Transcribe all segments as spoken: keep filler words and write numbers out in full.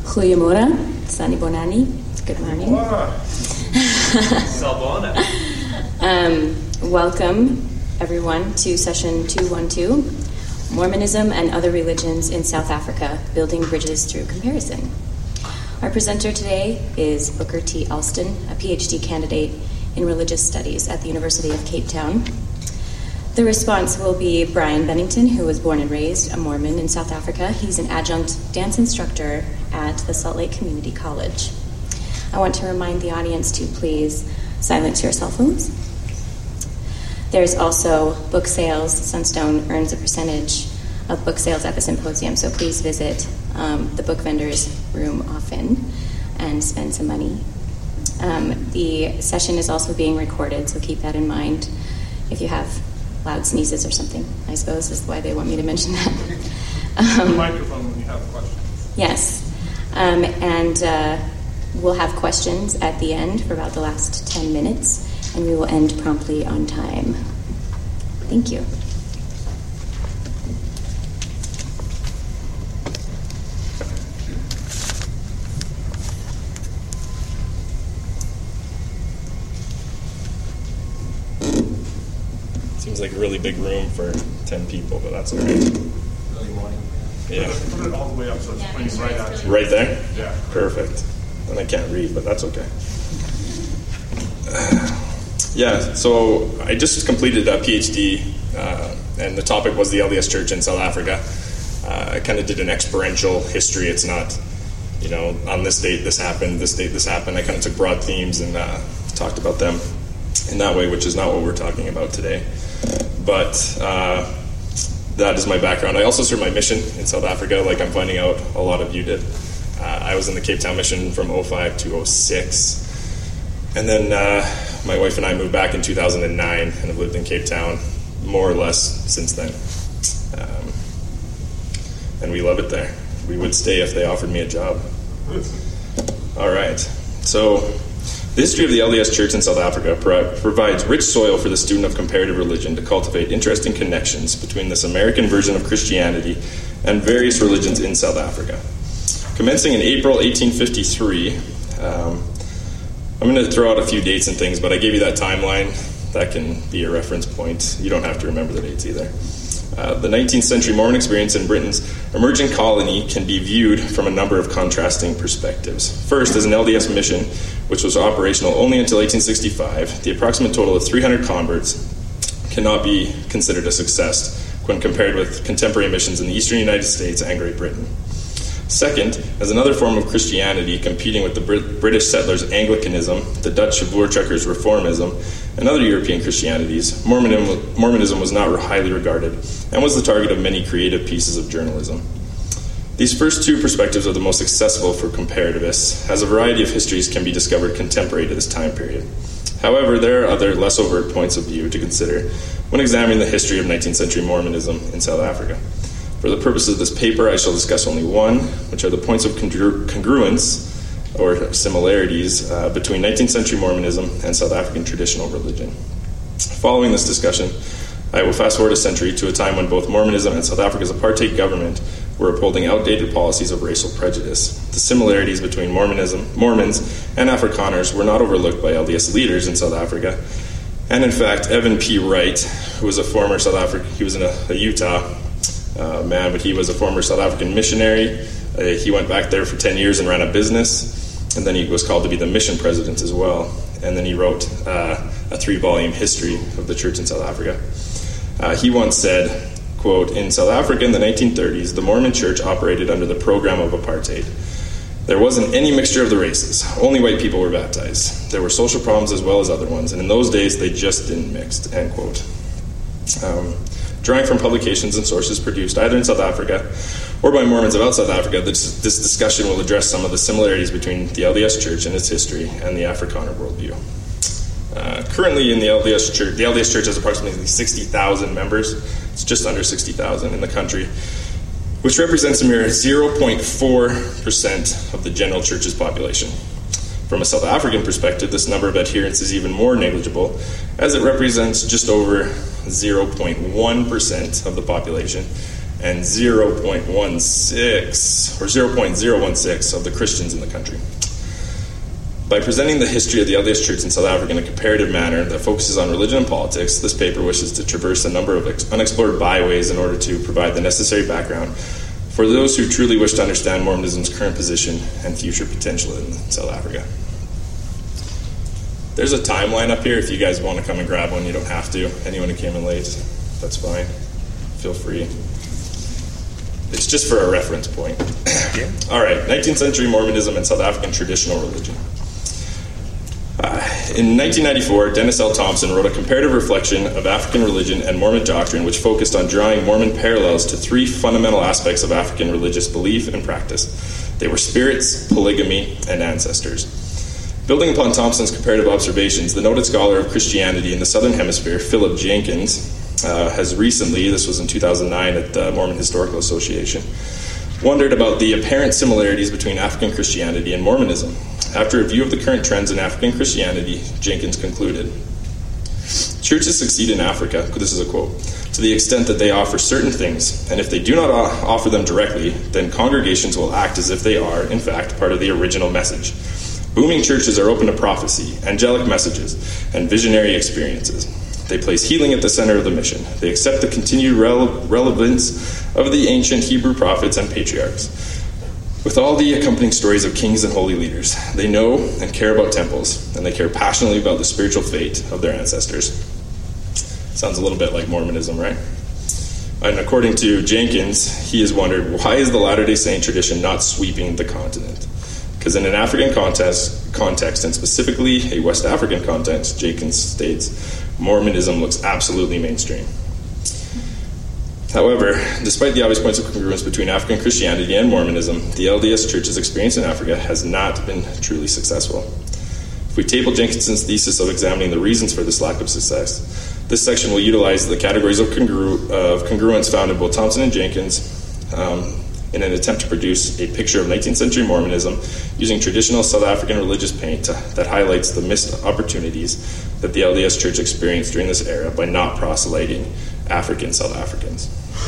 Goeiemorgen, Sani Bonani. Good morning. Salbona. um, welcome, everyone, to session two twelve, Mormonism and Other Religions in South Africa, Building Bridges Through Comparison. Our presenter today is Booker T. Alston, a P H D candidate in religious studies at the University of Cape Town. The response will be Brian Bennington, who was born and raised a Mormon in South Africa. He's an adjunct dance instructor at the Salt Lake Community College. I want to remind the audience to please silence your cell phones. There's also book sales. Sunstone earns a percentage of book sales at the symposium, so please visit um, the book vendor's room often and spend some money. Um, the session is also being recorded, so keep that in mind if you have loud sneezes or something, I suppose is why they want me to mention that. Um, the microphone when you have questions. Yes. Um, and uh, we'll have questions at the end for about the last ten minutes, and we will end promptly on time. Thank you. Seems like a really big room for ten people, but that's okay. Early morning. Yeah. Put it all the way up so it's Yeah, pointing right at you. Right there? Yeah. Perfect. And I can't read, but that's okay. Yeah, so I just completed a P H D, uh, and the topic was the L D S Church in South Africa. Uh, I kind of did an experiential history. It's not, you know, on this date this happened, this date this happened. I kind of took broad themes and uh, talked about them in that way, which is not what we're talking about today. But uh, that is my background. I also served my mission in South Africa, like I'm finding out a lot of you did. Uh, I was in the Cape Town mission from oh five to oh six. And then uh, my wife and I moved back in two thousand nine and have lived in Cape Town more or less since then. Um, and we love it there. We would stay if they offered me a job. All right. So the history of the L D S Church in South Africa pro- provides rich soil for the student of comparative religion to cultivate interesting connections between this American version of Christianity and various religions in South Africa. Commencing in April eighteen fifty-three, um, I'm going to throw out a few dates and things, but I gave you that timeline. That can be a reference point. You don't have to remember the dates either. Uh, the nineteenth century Mormon experience in Britain's emerging colony can be viewed from a number of contrasting perspectives. First, as an L D S mission, which was operational only until eighteen sixty-five, the approximate total of three hundred converts cannot be considered a success when compared with contemporary missions in the eastern United States and Great Britain. Second, as another form of Christianity competing with the Brit- British settlers' Anglicanism, the Dutch Voortrekkers' Reformism, and other European Christianities, Mormonism, Mormonism was not highly regarded and was the target of many creative pieces of journalism. These first two perspectives are the most accessible for comparativists, as a variety of histories can be discovered contemporary to this time period. However, there are other less overt points of view to consider when examining the history of nineteenth century Mormonism in South Africa. For the purposes of this paper, I shall discuss only one, which are the points of congru- congruence or similarities uh, between nineteenth century Mormonism and South African traditional religion. Following this discussion, I will fast forward a century to a time when both Mormonism and South Africa's apartheid government were upholding outdated policies of racial prejudice. The similarities between Mormonism, Mormons and Afrikaners were not overlooked by L D S leaders in South Africa. And in fact, Evan P. Wright, who was a former South African, he was in a, a Utah uh, man, but he was a former South African missionary. Uh, he went back there for ten years and ran a business, and then he was called to be the mission president as well. And then he wrote uh, a three-volume history of the church in South Africa. Uh, he once said, quote, "In South Africa in the nineteen thirties, the Mormon church operated under the program of apartheid. There wasn't any mixture of the races. Only white people were baptized. There were social problems as well as other ones, and in those days they just didn't mix," end quote. Um, drawing from publications and sources produced either in South Africa or by Mormons about South Africa, this, this discussion will address some of the similarities between the L D S Church and its history and the Afrikaner worldview. Uh, currently in the L D S Church, the L D S Church has approximately sixty thousand members. It's just under sixty thousand in the country, which represents a mere zero point four percent of the general church's population. From a South African perspective, this number of adherents is even more negligible, as it represents just over zero point one percent of the population and zero point one six or zero point zero one six of the Christians in the country. By presenting the history of the L D S Church in South Africa in a comparative manner that focuses on religion and politics, this paper wishes to traverse a number of ex- unexplored byways in order to provide the necessary background for those who truly wish to understand Mormonism's current position and future potential in South Africa. There's a timeline up here. If you guys want to come and grab one, you don't have to. Anyone who came in late, that's fine. Feel free. It's just for a reference point. Yeah. All right, nineteenth century Mormonism and South African traditional religion. Uh, in nineteen ninety-four, Dennis L. Thompson wrote a comparative reflection of African religion and Mormon doctrine, which focused on drawing Mormon parallels to three fundamental aspects of African religious belief and practice. They were spirits, polygamy, and ancestors. Building upon Thompson's comparative observations, the noted scholar of Christianity in the Southern Hemisphere, Philip Jenkins, uh, has recently, this was in two thousand nine at the Mormon Historical Association, wondered about the apparent similarities between African Christianity and Mormonism. After a review of the current trends in African Christianity, Jenkins concluded, "Churches succeed in Africa," this is a quote, "to the extent that they offer certain things, and if they do not offer them directly, then congregations will act as if they are, in fact, part of the original message. Booming churches are open to prophecy, angelic messages, and visionary experiences. They place healing at the center of the mission. They accept the continued rele- relevance of the ancient Hebrew prophets and patriarchs, with all the accompanying stories of kings and holy leaders. They know and care about temples, and they care passionately about the spiritual fate of their ancestors." Sounds a little bit like Mormonism, right? And according to Jenkins, he has wondered, why is the Latter-day Saint tradition not sweeping the continent? Because in an African context, context, and specifically a West African context, Jenkins states, Mormonism looks absolutely mainstream. However, despite the obvious points of congruence between African Christianity and Mormonism, the L D S Church's experience in Africa has not been truly successful. If we table Jenkinson's thesis of examining the reasons for this lack of success, this section will utilize the categories of, congru- of congruence found in both Thompson and Jenkins um, in an attempt to produce a picture of nineteenth century Mormonism using traditional South African religious paint to, that highlights the missed opportunities that the L D S Church experienced during this era by not proselyting African South Africans.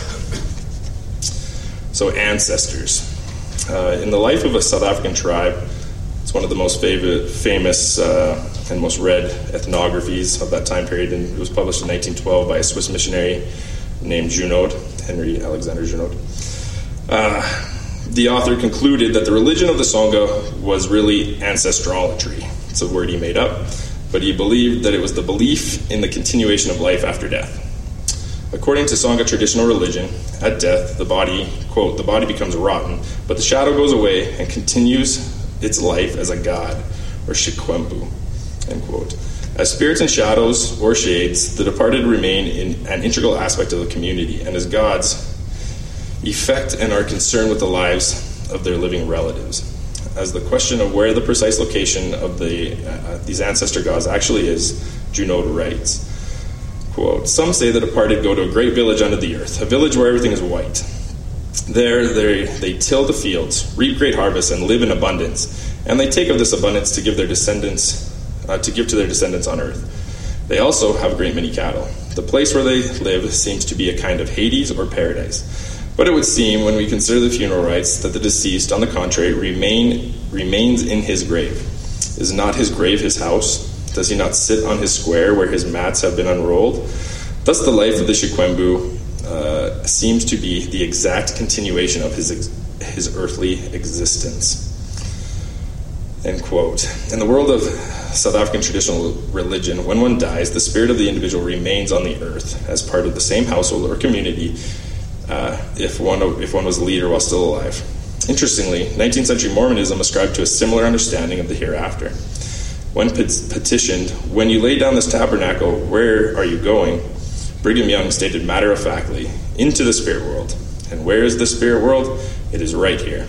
So, ancestors. Uh, in the life of a South African tribe, it's one of the most favorite, famous uh, and most read ethnographies of that time period, and it was published in nineteen twelve by a Swiss missionary named Junod, Henry Alexander Junod. Uh, the author concluded that the religion of the Sangha was really ancestralogy. It's a word he made up, but he believed that it was the belief in the continuation of life after death. According to Sangha traditional religion, at death, the body, quote, the body becomes rotten, but the shadow goes away and continues its life as a god, or shikwembu, end quote. As spirits and shadows, or shades, the departed remain in an integral aspect of the community, and as gods, effect and are concerned with the lives of their living relatives. As the question of where the precise location of the uh, these ancestor gods actually is, Junod writes, quote, "Some say the departed go to a great village under the earth, a village where everything is white. There they, they till the fields, reap great harvests, and live in abundance. And they take of this abundance to give their descendants, uh, to give to their descendants on earth. They also have a great many cattle. The place where they live seems to be a kind of Hades or paradise. But it would seem, when we consider the funeral rites, that the deceased, on the contrary, remain remains in his grave. Is not his grave his house? Does he not sit on his square where his mats have been unrolled? Thus the life of the Shikwembu uh, seems to be the exact continuation of his ex- his earthly existence." End quote. In the world of South African traditional religion, when one dies, the spirit of the individual remains on the earth as part of the same household or community uh, if one if one was a leader while still alive. Interestingly, nineteenth century Mormonism ascribed to a similar understanding of the hereafter. When petitioned, "When you lay down this tabernacle, where are you going?" Brigham Young stated matter-of-factly, "Into the spirit world. And where is the spirit world? It is right here."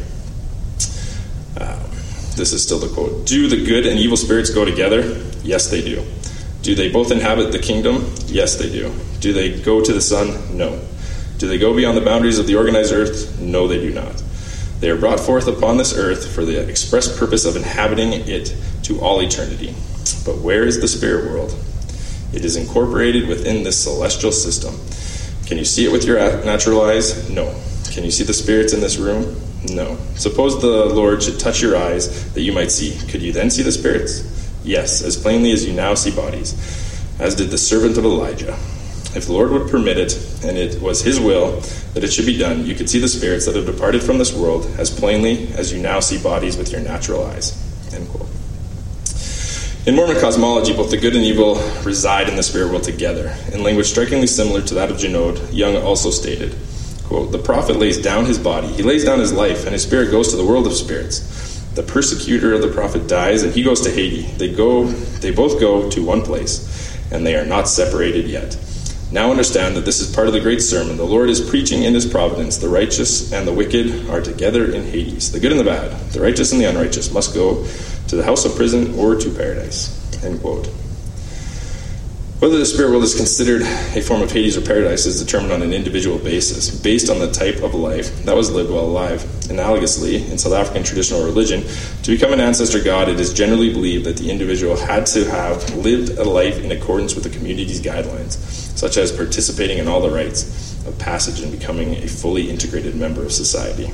Um, this is still the quote. "Do the good and evil spirits go together? Yes, they do. Do they both inhabit the kingdom? Yes, they do. Do they go to the sun? No. Do they go beyond the boundaries of the organized earth? No, they do not. They are brought forth upon this earth for the express purpose of inhabiting it to all eternity. But where is the spirit world? It is incorporated within this celestial system. Can you see it with your natural eyes? No. Can you see the spirits in this room? No. Suppose the Lord should touch your eyes that you might see. Could you then see the spirits? Yes, as plainly as you now see bodies, as did the servant of Elijah. If the Lord would permit it, and it was his will that it should be done, you could see the spirits that have departed from this world as plainly as you now see bodies with your natural eyes. End quote. In Mormon cosmology, both the good and evil reside in the spirit world together. In language strikingly similar to that of Genode, Young also stated, quote, the prophet lays down his body, he lays down his life, and his spirit goes to the world of spirits. The persecutor of the prophet dies, and he goes to Hades. They go, they both go to one place, and they are not separated yet. Now understand that this is part of the great sermon. The Lord is preaching in his providence. The righteous and the wicked are together in Hades. The good and the bad, the righteous and the unrighteous must go to the house of prison or to paradise. End quote. Whether the spirit world is considered a form of Hades or paradise is determined on an individual basis, based on the type of life that was lived while alive. Analogously, in South African traditional religion, to become an ancestor god, it is generally believed that the individual had to have lived a life in accordance with the community's guidelines, such as participating in all the rites of passage and becoming a fully integrated member of society.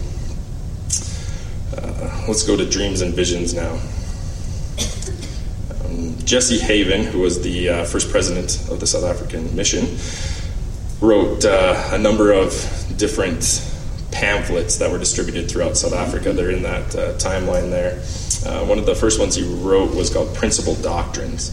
Uh, let's go to dreams and visions now. Jesse Haven, who was the uh, first president of the South African mission, wrote uh, a number of different pamphlets that were distributed throughout South Africa. They're in that uh, timeline there. Uh, one of the first ones he wrote was called Principal Doctrines.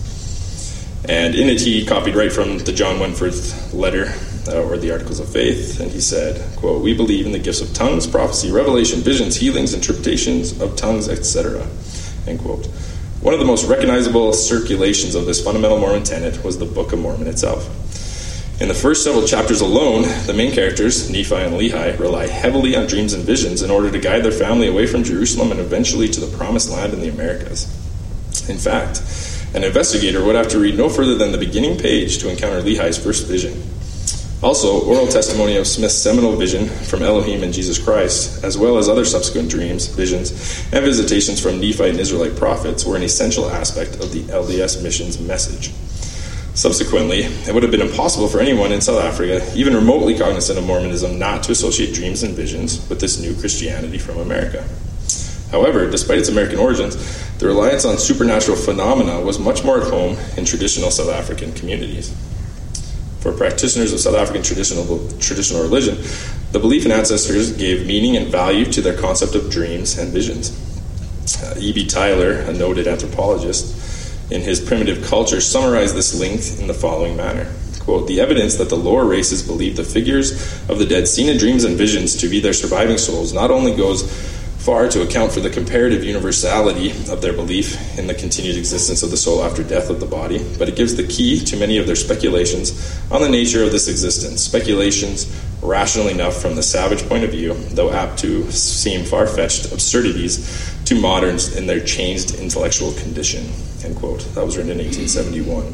And in it he copied right from the John Wentworth letter, uh, or the Articles of Faith, and he said, quote, we believe in the gifts of tongues, prophecy, revelation, visions, healings, interpretations of tongues, et cetera. End quote. One of the most recognizable circulations of this fundamental Mormon tenet was the Book of Mormon itself. In the first several chapters alone, the main characters, Nephi and Lehi, rely heavily on dreams and visions in order to guide their family away from Jerusalem and eventually to the Promised Land in the Americas. In fact, an investigator would have to read no further than the beginning page to encounter Lehi's first vision. Also, oral testimony of Smith's seminal vision from Elohim and Jesus Christ, as well as other subsequent dreams, visions, and visitations from Nephite and Israelite prophets were an essential aspect of the L D S mission's message. Subsequently, it would have been impossible for anyone in South Africa, even remotely cognizant of Mormonism, not to associate dreams and visions with this new Christianity from America. However, despite its American origins, the reliance on supernatural phenomena was much more at home in traditional South African communities. For practitioners of South African traditional traditional religion, the belief in ancestors gave meaning and value to their concept of dreams and visions. Uh, E B Tyler, a noted anthropologist, in his Primitive Culture, summarized this link in the following manner. Quote, the evidence that the lower races believe the figures of the dead seen in dreams and visions to be their surviving souls not only goes far to account for the comparative universality of their belief in the continued existence of the soul after death of the body, but it gives the key to many of their speculations on the nature of this existence, speculations rational enough from the savage point of view, though apt to seem far-fetched absurdities to moderns in their changed intellectual condition. End quote. That was written in eighteen seventy-one.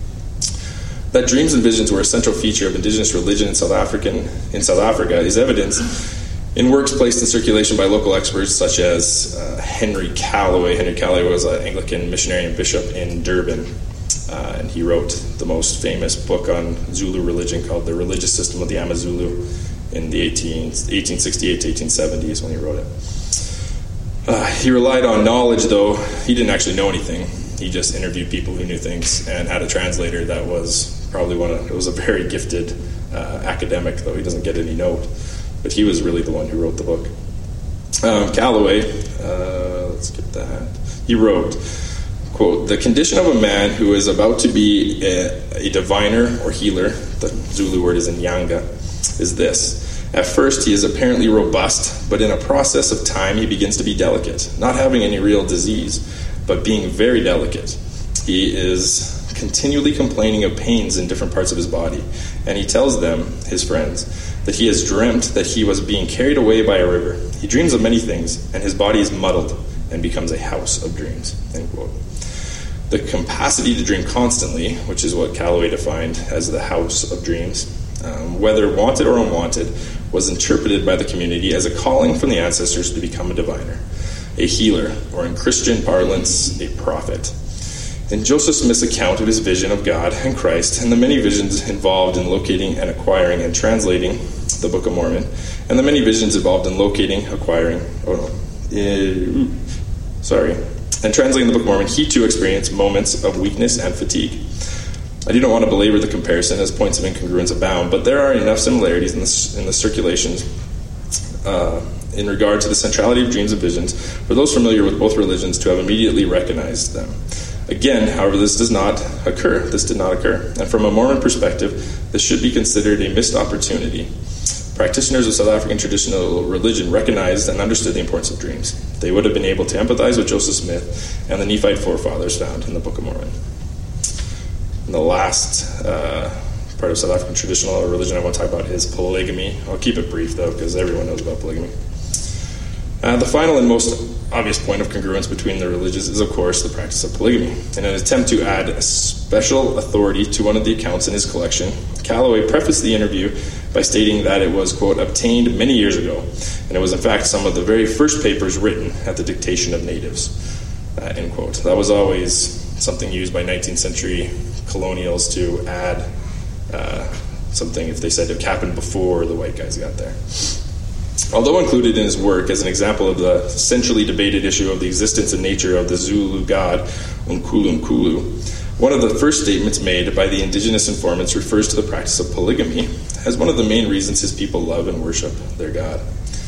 That dreams and visions were a central feature of indigenous religion in South African in South Africa is evidence in works placed in circulation by local experts such as uh, Henry Callaway. Henry Callaway was an Anglican missionary and bishop in Durban, uh, and he wrote the most famous book on Zulu religion called The Religious System of the Amazulu in the eighteen sixty-eight to eighteen seventies when he wrote it. Uh, he relied on knowledge, though he didn't actually know anything. He just interviewed people who knew things and had a translator that was probably one of, it was a very gifted uh, academic, though he doesn't get any note. But he was really the one who wrote the book. Um, Callaway, uh, let's get that. He wrote, quote, the condition of a man who is about to be a, a diviner or healer, the Zulu word is Nyanga, is this. At first, he is apparently robust, but in a process of time, he begins to be delicate, not having any real disease, but being very delicate. He is continually complaining of pains in different parts of his body, and he tells them, his friends, that he has dreamt that he was being carried away by a river. He dreams of many things, and his body is muddled and becomes a house of dreams. End quote. The capacity to dream constantly, which is what Callaway defined as the house of dreams, um, whether wanted or unwanted, was interpreted by the community as a calling from the ancestors to become a diviner, a healer, or in Christian parlance, a prophet. In Joseph Smith's account of his vision of God and Christ, and the many visions involved in locating and acquiring and translating the Book of Mormon, and the many visions involved in locating, acquiring, oh no, uh, sorry, and translating the Book of Mormon, he too experienced moments of weakness and fatigue. I do not want to belabor the comparison, as points of incongruence abound, but there are enough similarities in the, in the circulations uh, in regard to the centrality of dreams and visions for those familiar with both religions to have immediately recognized them. Again, however, this does not occur. This did not occur. And from a Mormon perspective, this should be considered a missed opportunity. Practitioners of South African traditional religion recognized and understood the importance of dreams. They would have been able to empathize with Joseph Smith and the Nephite forefathers found in the Book of Mormon. And the last uh, part of South African traditional religion I want to talk about is polygamy. I'll keep it brief, though, because everyone knows about polygamy. Uh, the final and most obvious point of congruence between the religions is, of course, the practice of polygamy. In an attempt to add a special authority to one of the accounts in his collection, Calloway prefaced the interview by stating that it was, quote, obtained many years ago, and it was in fact some of the very first papers written at the dictation of natives, uh, end quote. That was always something used by nineteenth century colonials to add uh, something if they said it happened before the white guys got there. Although included in his work as an example of the centrally debated issue of the existence and nature of the Zulu god Unkulunkulu, one of the first statements made by the indigenous informants refers to the practice of polygamy as one of the main reasons his people love and worship their god.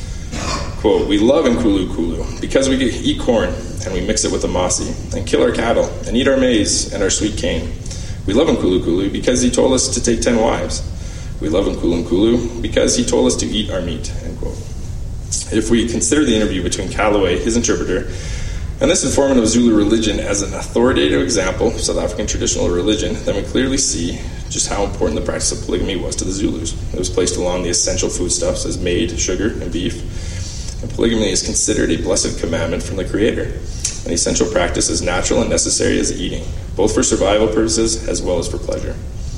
Quote, we love Nkulunkulu because we eat corn and we mix it with amasi and kill our cattle and eat our maize and our sweet cane. We love Nkulunkulu because he told us to take ten wives. We love Nkulunkulu because he told us to eat our meat, end quote. If we consider the interview between Calloway, his interpreter, and this informant of Zulu religion as an authoritative example of South African traditional religion, then we clearly see just how important the practice of polygamy was to the Zulus. It was placed along the essential foodstuffs as maize, sugar, and beef. And polygamy is considered a blessed commandment from the Creator, an essential practice as natural and necessary as eating, both for survival purposes as well as for pleasure.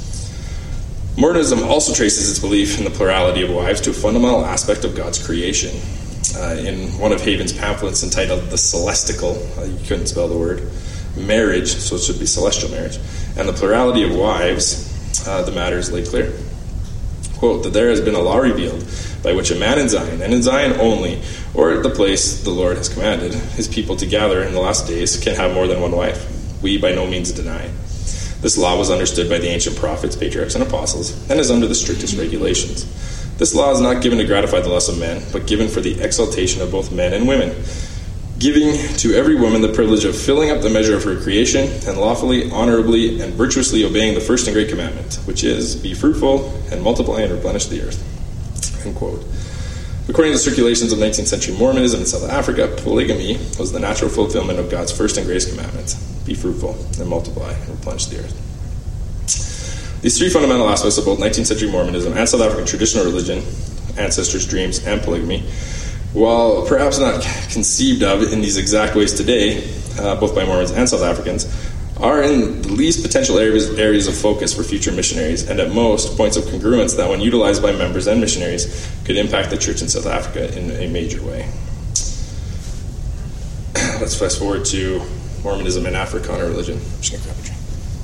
Mormonism also traces its belief in the plurality of wives to a fundamental aspect of God's creation. Uh, in one of Haven's pamphlets entitled The Celestical, uh, you couldn't spell the word, marriage, so it should be celestial marriage, and the plurality of wives, uh, the matter is laid clear. Quote, that there has been a law revealed by which a man in Zion, and in Zion only, or at the place the Lord has commanded, his people to gather in the last days can have more than one wife. We by no means deny. This law was understood by the ancient prophets, patriarchs, and apostles, and is under the strictest regulations. This law is not given to gratify the lust of men, but given for the exaltation of both men and women, giving to every woman the privilege of filling up the measure of her creation, and lawfully, honorably, and virtuously obeying the first and great commandment, which is, be fruitful, and multiply and replenish the earth. End quote. According to the circulations of nineteenth century Mormonism in South Africa, polygamy was the natural fulfillment of God's first and greatest commandment, be fruitful, and multiply, and replenish the earth. These three fundamental aspects of both nineteenth century Mormonism and South African traditional religion, ancestors, dreams, and polygamy, while perhaps not conceived of in these exact ways today, uh, both by Mormons and South Africans, are in the least potential areas, areas of focus for future missionaries, and at most, points of congruence that, when utilized by members and missionaries, could impact the church in South Africa in a major way. Let's fast forward to Mormonism and Afrikaner religion. I'm just going to grab a drink.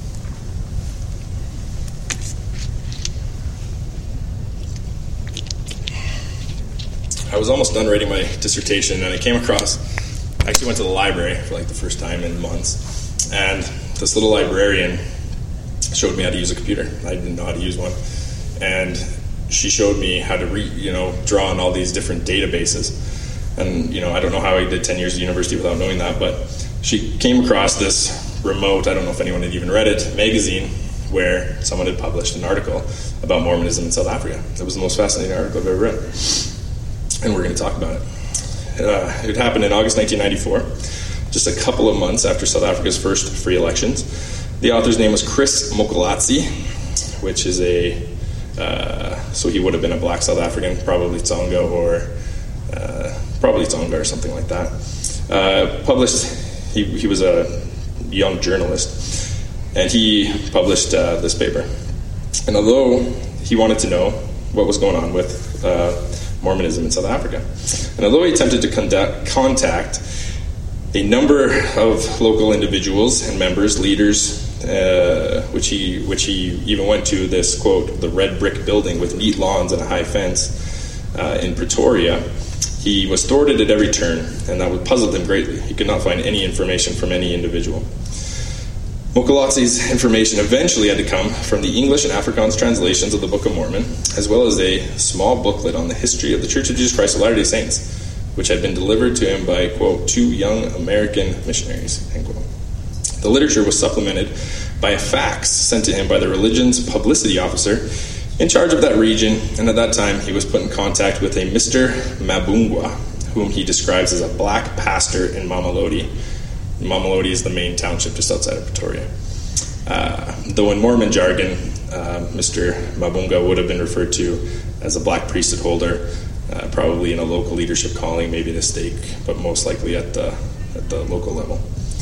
I was almost done writing my dissertation, and I came across, I actually went to the library for like the first time in months, and this little librarian showed me how to use a computer. I didn't know how to use one, and she showed me how to re, you know, draw on all these different databases. And you know, I don't know how I did ten years of university without knowing that, but she came across this remote, I don't know if anyone had even read it, magazine where someone had published an article about Mormonism in South Africa. It was the most fascinating article I've ever read, and we're going to talk about it. Uh, it happened in August nineteen ninety-four, just a couple of months after South Africa's first free elections. The author's name was Chris Mokolatsi, which is a, uh, so he would have been a black South African, probably Tsonga or uh, probably Tsonga or something like that. Uh, published, he, he was a young journalist, and he published uh, this paper. And although he wanted to know what was going on with uh, Mormonism in South Africa, and although he attempted to conduct, contact A number of local individuals and members, leaders, uh, which he which he even went to this, quote, the red brick building with neat lawns and a high fence uh, in Pretoria. He was thwarted at every turn, and that would puzzled him greatly. He could not find any information from any individual. Mokolotse's information eventually had to come from the English and Afrikaans translations of the Book of Mormon, as well as a small booklet on the history of the Church of Jesus Christ of Latter-day Saints, which had been delivered to him by, quote, two young American missionaries, end quote. The literature was supplemented by a fax sent to him by the religion's publicity officer in charge of that region, and at that time he was put in contact with a Mister Mabungwa, whom he describes as a black pastor in Mamelodi. Mamelodi is the main township just outside of Pretoria. Uh, though in Mormon jargon, uh, Mister Mabunga would have been referred to as a black priesthood holder, uh, probably in a local leadership calling, maybe the stake, but most likely at the, at the local level.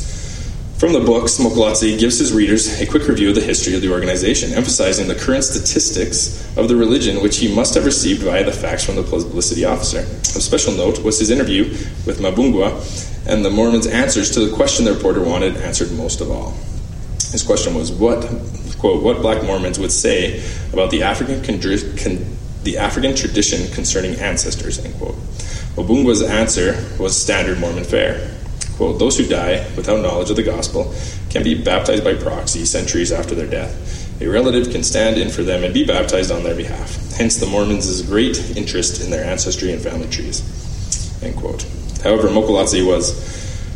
From the books, Mokolotse gives his readers a quick review of the history of the organization, emphasizing the current statistics of the religion, which he must have received via the fax from the publicity officer. Of special note was his interview with Mabungwa, and the Mormon's answers to the question the reporter wanted answered most of all. His question was, what, quote, what black Mormons would say about the African con- con- the African tradition concerning ancestors, end quote. Mabungwa's answer was standard Mormon fare. Quote, those who die without knowledge of the gospel can be baptized by proxy centuries after their death. A relative can stand in for them and be baptized on their behalf. Hence the Mormons' great interest in their ancestry and family trees, end quote. However, Mokolotse was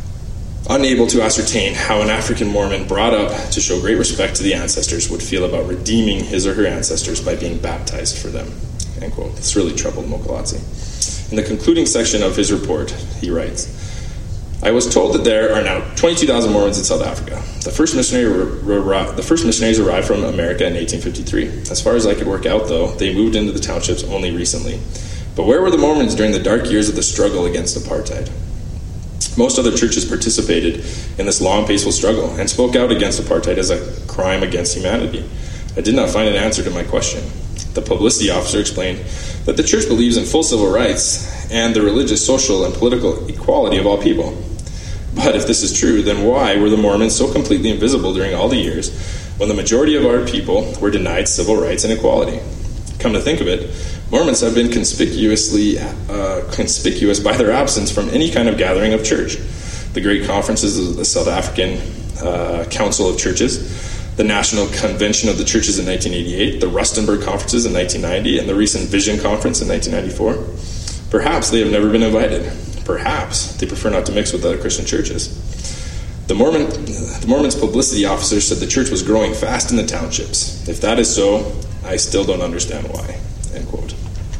unable to ascertain how an African Mormon brought up to show great respect to the ancestors would feel about redeeming his or her ancestors by being baptized for them, end quote. This really troubled Mokolotse. In the concluding section of his report, he writes, I was told that there are now twenty-two thousand Mormons in South Africa. The first, missionary the first missionaries arrived from America in eighteen fifty-three. As far as I could work out, though, they moved into the townships only recently. But where were the Mormons during the dark years of the struggle against apartheid? Most other churches participated in this long, peaceful struggle and spoke out against apartheid as a crime against humanity. I did not find an answer to my question. The publicity officer explained that the church believes in full civil rights and the religious, social, and political equality of all people. But if this is true, then why were the Mormons so completely invisible during all the years when the majority of our people were denied civil rights and equality? Come to think of it, Mormons have been conspicuously uh, conspicuous by their absence from any kind of gathering of church. The great conferences of the South African uh, Council of Churches, the National Convention of the Churches in nineteen eighty-eight, the Rustenburg Conferences in nineteen ninety, and the recent Vision Conference in nineteen ninety-four. Perhaps they have never been invited. Perhaps they prefer not to mix with other Christian churches. The Mormon, the Mormon's publicity officer said the church was growing fast in the townships. If that is so, I still don't understand why, end quote.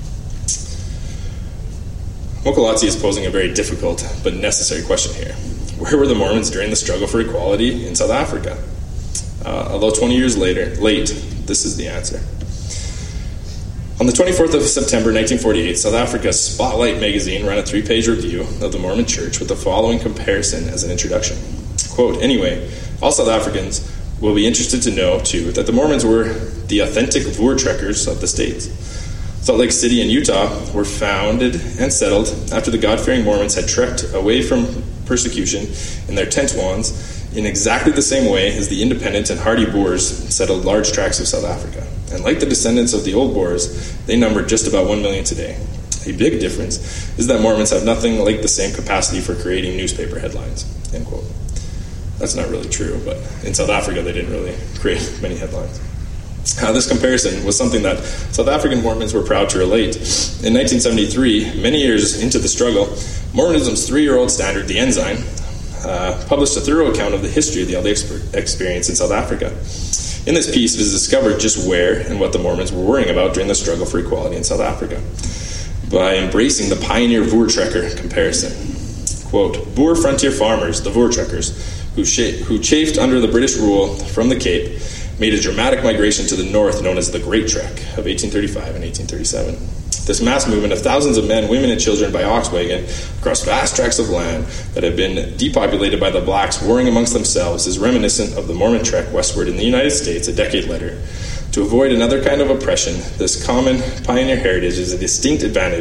Mokolotse is posing a very difficult but necessary question here. Where were the Mormons during the struggle for equality in South Africa? Uh, although twenty years later, late, this is the answer. On the twenty-fourth of September nineteen forty-eight, South Africa's Spotlight magazine ran a three-page review of the Mormon Church with the following comparison as an introduction. Quote, anyway, all South Africans will be interested to know, too, that the Mormons were the authentic Voortrekkers of the States. Salt Lake City and Utah were founded and settled after the God-fearing Mormons had trekked away from persecution in their tent wands in exactly the same way as the independent and hardy Boers settled large tracts of South Africa. And like the descendants of the old Boers, they numbered just about one million today. A big difference is that Mormons have nothing like the same capacity for creating newspaper headlines, end quote. That's not really true, but in South Africa they didn't really create many headlines. Uh, this comparison was something that South African Mormons were proud to relate. In nineteen seventy-three, many years into the struggle, Mormonism's three-year-old standard, the Ensign, uh, published a thorough account of the history of the L D S experience in South Africa. In this piece, it is discovered just where and what the Mormons were worrying about during the struggle for equality in South Africa by embracing the pioneer Voortrekker comparison. Quote, Boer frontier farmers, the Voortrekkers, who, ch- who chafed under the British rule from the Cape, made a dramatic migration to the north known as the Great Trek of eighteen thirty-five and eighteen thirty-seven. This mass movement of thousands of men, women, and children by ox wagon across vast tracts of land that have been depopulated by the blacks warring amongst themselves is reminiscent of the Mormon trek westward in the United States a decade later. To avoid another kind of oppression, this common pioneer heritage is a distinct advantage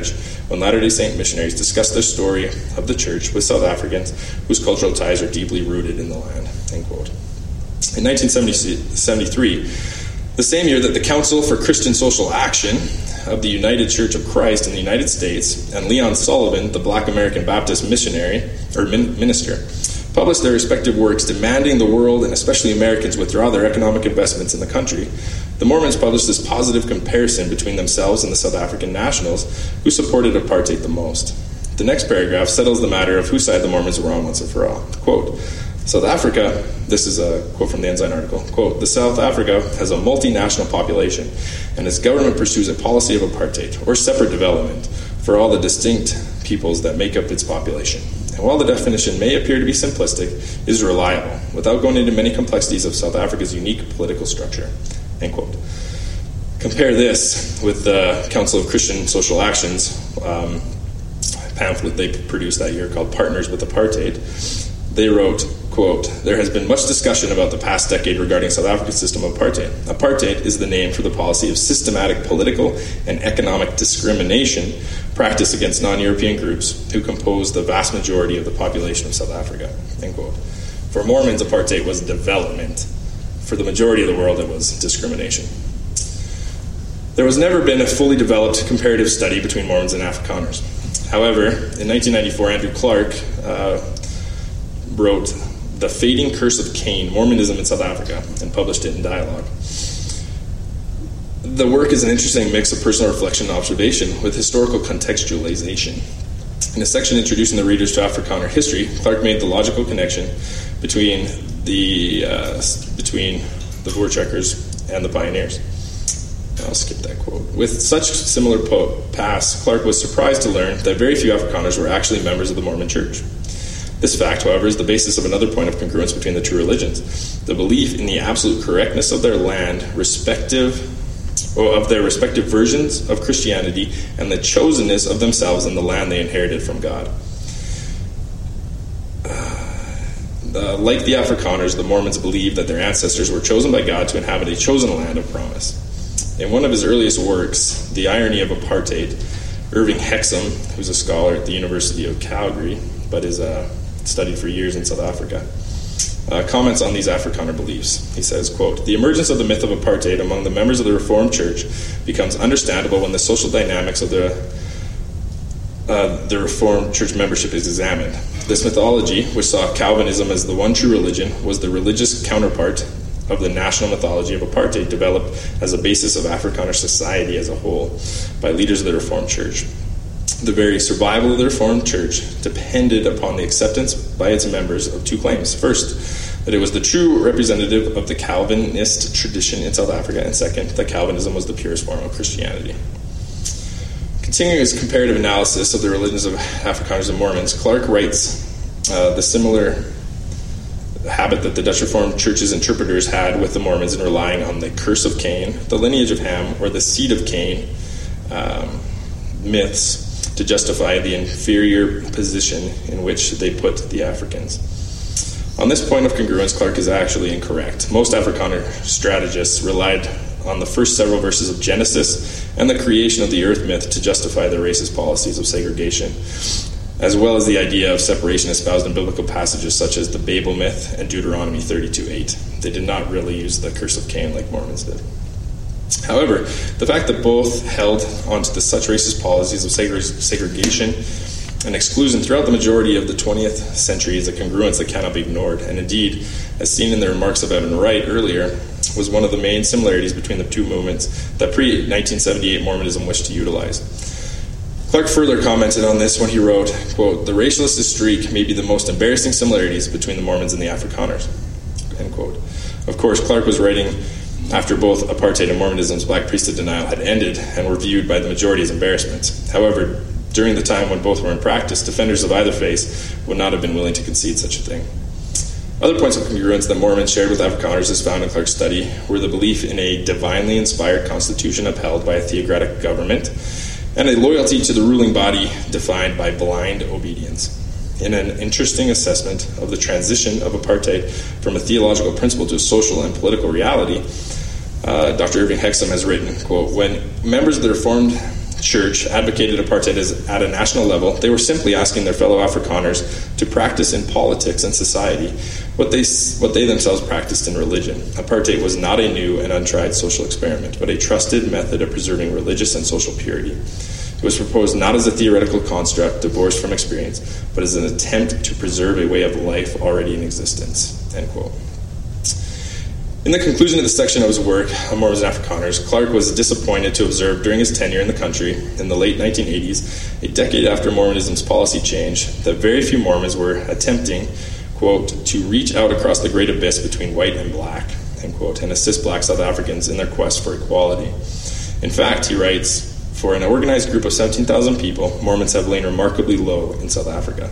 when Latter-day Saint missionaries discussed their story of the church with South Africans whose cultural ties are deeply rooted in the land, end quote. In nineteen seventy-three, the same year that the Council for Christian Social Action of the United Church of Christ in the United States and Leon Sullivan, the Black American Baptist missionary or min- minister, published their respective works demanding the world and especially Americans withdraw their economic investments in the country, the Mormons published this positive comparison between themselves and the South African nationals who supported apartheid the most. The next paragraph settles the matter of whose side the Mormons were on once and for all. Quote, South Africa, this is a quote from the Ensign article, quote, the South Africa has a multinational population and its government pursues a policy of apartheid or separate development for all the distinct peoples that make up its population. And while the definition may appear to be simplistic, it is reliable, without going into many complexities of South Africa's unique political structure, end quote. Compare this with the Council of Christian Social Actions um, pamphlet they produced that year called Partners with Apartheid. They wrote, quote, there has been much discussion about the past decade regarding South Africa's system of apartheid. Apartheid is the name for the policy of systematic political and economic discrimination practiced against non-European groups who compose the vast majority of the population of South Africa, end quote. For Mormons, apartheid was development. For the majority of the world, it was discrimination. There has never been a fully developed comparative study between Mormons and Afrikaners. However, in nineteen ninety-four, Andrew Clark uh, wrote The Fading Curse of Cain, Mormonism in South Africa, and published it in Dialogue. The work is an interesting mix of personal reflection and observation with historical contextualization. In a section introducing the readers to Afrikaner history, Clark made the logical connection between the uh, between the Voortrekkers and the pioneers. I'll skip that quote. With such similar po- paths, Clark was surprised to learn that very few Afrikaners were actually members of the Mormon Church. This fact, however, is the basis of another point of congruence between the two religions: the belief in the absolute correctness of their land, respective or of their respective versions of Christianity, and the chosenness of themselves in the land they inherited from God. Uh, like the Afrikaners, the Mormons believed that their ancestors were chosen by God to inhabit a chosen land of promise. In one of his earliest works, The Irony of Apartheid, Irving Hexham, who's a scholar at the University of Calgary, but is uh, studied for years in South Africa, uh, comments on these Afrikaner beliefs. He says, quote, the emergence of the myth of apartheid among the members of the Reformed Church becomes understandable when the social dynamics of the, uh, the Reformed Church membership is examined. This mythology, which saw Calvinism as the one true religion, was the religious counterpart of the national mythology of apartheid developed as a basis of Afrikaner society as a whole by leaders of the Reformed Church. The very survival of the Reformed Church depended upon the acceptance by its members of two claims. First, that it was the true representative of the Calvinist tradition in South Africa, and second, that Calvinism was the purest form of Christianity. Continuing his comparative analysis of the religions of Afrikaners and Mormons, Clark writes uh, the similar habit that the Dutch Reformed Church's interpreters had with the Mormons in relying on the curse of Cain, the lineage of Ham, or the seed of Cain um, myths to justify the inferior position in which they put the Africans. On this point of congruence, Clark is actually incorrect. Most Afrikaner strategists relied on the first several verses of Genesis and the creation of the earth myth to justify their racist policies of segregation, as well as the idea of separation espoused in biblical passages such as the Babel myth and Deuteronomy thirty-two eight. They did not really use the curse of Cain like Mormons did. However, the fact that both held onto the such racist policies of segre- segregation and exclusion throughout the majority of the twentieth century is a congruence that cannot be ignored, and indeed, as seen in the remarks of Evan Wright earlier, was one of the main similarities between the two movements that pre nineteen seventy-eight Mormonism wished to utilize. Clark further commented on this when he wrote, quote, the racialist streak may be the most embarrassing similarities between the Mormons and the Afrikaners, end quote. Of course, Clark was writing after both apartheid and Mormonism's black priesthood denial had ended and were viewed by the majority as embarrassments. However, during the time when both were in practice, defenders of either faith would not have been willing to concede such a thing. Other points of congruence that Mormons shared with Afrikaners, as found in Clark's study, were the belief in a divinely inspired constitution upheld by a theocratic government, and a loyalty to the ruling body defined by blind obedience. In an interesting assessment of the transition of apartheid from a theological principle to a social and political reality, uh, Doctor Irving Hexham has written, quote, when members of the Reformed church advocated apartheid as, at a national level, they were simply asking their fellow Afrikaners to practice in politics and society what they, what they themselves practiced in religion. Apartheid was not a new and untried social experiment, but a trusted method of preserving religious and social purity. It was proposed not as a theoretical construct divorced from experience, but as an attempt to preserve a way of life already in existence. End quote. In the conclusion of the section of his work on Mormons and Afrikaners, Clark was disappointed to observe during his tenure in the country in the late nineteen eighties, a decade after Mormonism's policy change, that very few Mormons were attempting, quote, to reach out across the great abyss between white and black, end quote, and assist black South Africans in their quest for equality. In fact, he writes, for an organized group of seventeen thousand people, Mormons have lain remarkably low in South Africa.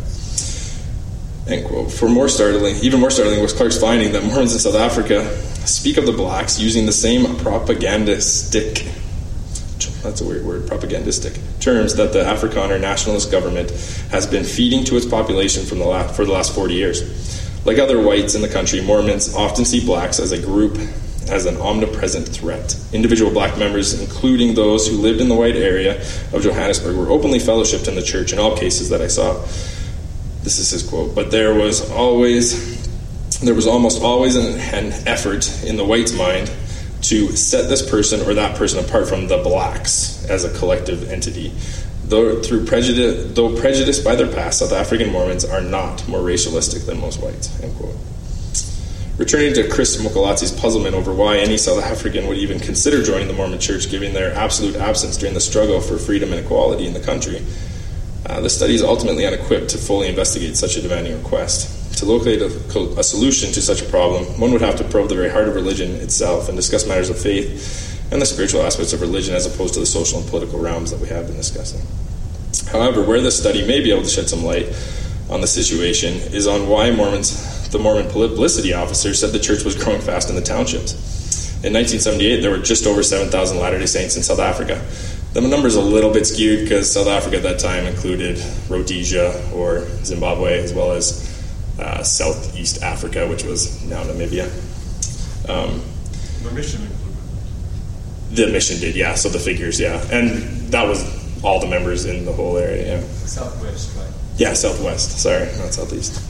End quote. For more startling, even more startling was Clark's finding that Mormons in South Africa speak of the blacks using the same propagandistic, that's a weird word, propagandistic terms that the Afrikaner nationalist government has been feeding to its population from the la- for the last forty years. Like other whites in the country, Mormons often see blacks as a group as an omnipresent threat. Individual black members, including those who lived in the white area of Johannesburg, were openly fellowshipped in the church in all cases that I saw. This is his quote. But there was always, there was almost always an, an effort in the white's mind to set this person or that person apart from the blacks as a collective entity. Though through prejudice, though prejudiced by their past, South African Mormons are not more racialistic than most whites. End quote. Returning to Chris Mokolatse's puzzlement over why any South African would even consider joining the Mormon Church, given their absolute absence during the struggle for freedom and equality in the country, uh, the study is ultimately unequipped to fully investigate such a demanding request. To locate a, a solution to such a problem, one would have to probe the very heart of religion itself and discuss matters of faith and the spiritual aspects of religion as opposed to the social and political realms that we have been discussing. However, where this study may be able to shed some light on the situation is on why Mormons... The Mormon publicity officer said the church was growing fast in the townships. In nineteen seventy-eight, there were just over seven thousand Latter-day Saints in South Africa. The number's a little bit skewed because South Africa at that time included Rhodesia or Zimbabwe, as well as uh, Southeast Africa, which was now Namibia. Um, the mission included. The mission did, yeah. So the figures, yeah. And that was all the members in the whole area, yeah. Southwest, right? Yeah, Southwest. Sorry, not Southeast.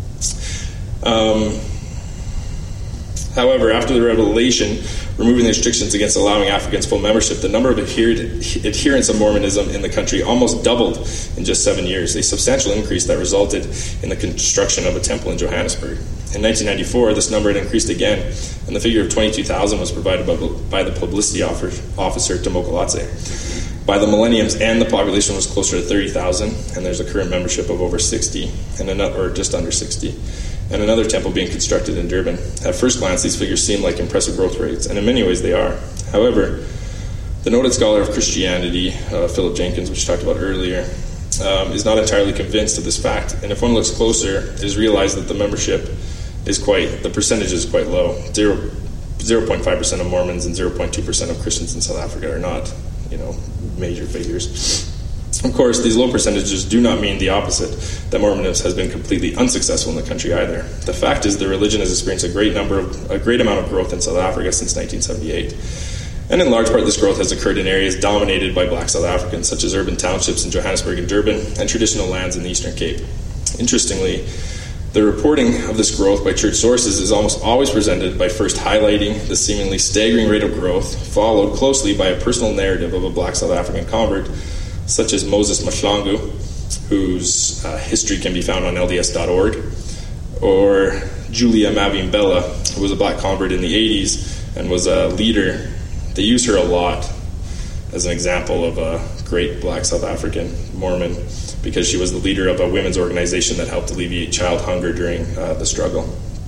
Um, however, after the revelation removing the restrictions against allowing Africans full membership, the number of adhered, adherents of Mormonism in the country almost doubled in just seven years, a substantial increase that resulted in the construction of a temple in Johannesburg. In nineteen ninety-four, this number had increased again, and the figure of twenty-two thousand was provided by, by the publicity officer to Mokolatse. By the millennium's end, the population was closer to thirty thousand, and there's a current membership of over sixty, and another, or just under sixty. And another temple being constructed in Durban. At first glance, these figures seem like impressive growth rates, and in many ways they are. However, the noted scholar of Christianity, uh, Philip Jenkins, which we talked about earlier, um, is not entirely convinced of this fact. And if one looks closer, it is realized that the membership is quite, the percentage is quite low. zero point five percent of Mormons and zero point two percent of Christians in South Africa are not, you know, major figures. Of course, these low percentages do not mean the opposite, that Mormonism has been completely unsuccessful in the country either. The fact is the religion has experienced a great number of, a great amount of growth in South Africa since nineteen seventy-eight. And in large part, this growth has occurred in areas dominated by black South Africans, such as urban townships in Johannesburg and Durban, and traditional lands in the Eastern Cape. Interestingly, the reporting of this growth by church sources is almost always presented by first highlighting the seemingly staggering rate of growth, followed closely by a personal narrative of a black South African convert, such as Moses Mahlangu, whose uh, history can be found on L D S dot org, or Julia Mavimbela, who was a black convert in the eighties and was a leader. They use her a lot as an example of a great black South African Mormon because she was the leader of a women's organization that helped alleviate child hunger during uh, the struggle.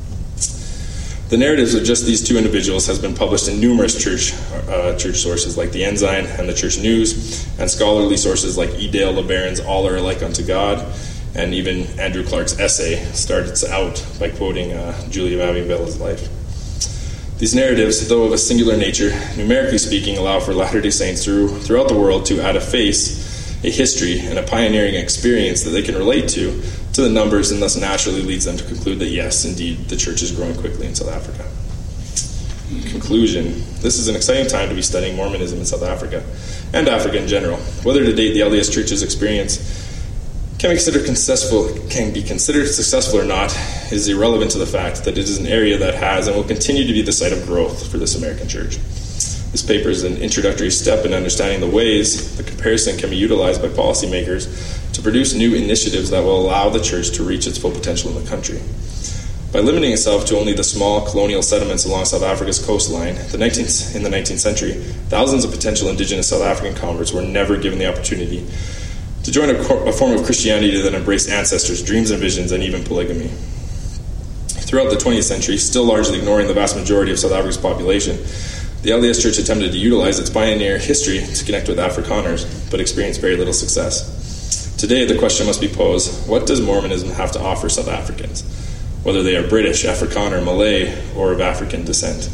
The narratives of just these two individuals has been published in numerous church uh, church sources like the Ensign and the Church News, and scholarly sources like E. Dale LeBaron's All Are Alike Unto God, and even Andrew Clark's essay starts out by quoting uh, Julia Mavimbela's life. These narratives, though of a singular nature, numerically speaking, allow for Latter-day Saints through, throughout the world to add a face, a history, and a pioneering experience that they can relate to, to the numbers, and thus naturally leads them to conclude that yes, indeed, the church is growing quickly in South Africa. conclusion, this is an exciting time to be studying Mormonism in South Africa, and Africa in general. Whether to date the L D S Church's experience can be considered successful, can be considered successful or not is irrelevant to the fact that it is an area that has and will continue to be the site of growth for this American church. This paper is an introductory step in understanding the ways the comparison can be utilized by policymakers to produce new initiatives that will allow the church to reach its full potential in the country. By limiting itself to only the small colonial settlements along South Africa's coastline, the nineteenth, in the nineteenth century, thousands of potential indigenous South African converts were never given the opportunity to join a, a form of Christianity that embraced ancestors' dreams and visions, and even polygamy. Throughout the twentieth century, still largely ignoring the vast majority of South Africa's population, the L D S Church attempted to utilize its pioneer history to connect with Afrikaners, but experienced very little success. Today, the question must be posed, what does Mormonism have to offer South Africans, whether they are British, Afrikaner, Malay, or of African descent?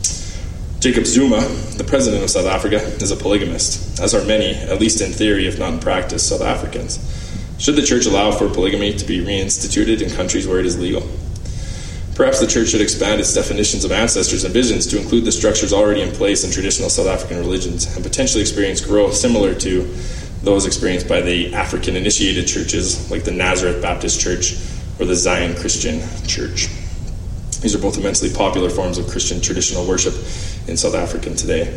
Jacob Zuma, the president of South Africa, is a polygamist, as are many, at least in theory, if not in practice, South Africans. Should the church allow for polygamy to be reinstituted in countries where it is legal? Perhaps the church should expand its definitions of ancestors and visions to include the structures already in place in traditional South African religions and potentially experience growth similar to those experienced by the African-initiated churches like the Nazareth Baptist Church or the Zion Christian Church. These are both immensely popular forms of Christian traditional worship in South Africa today.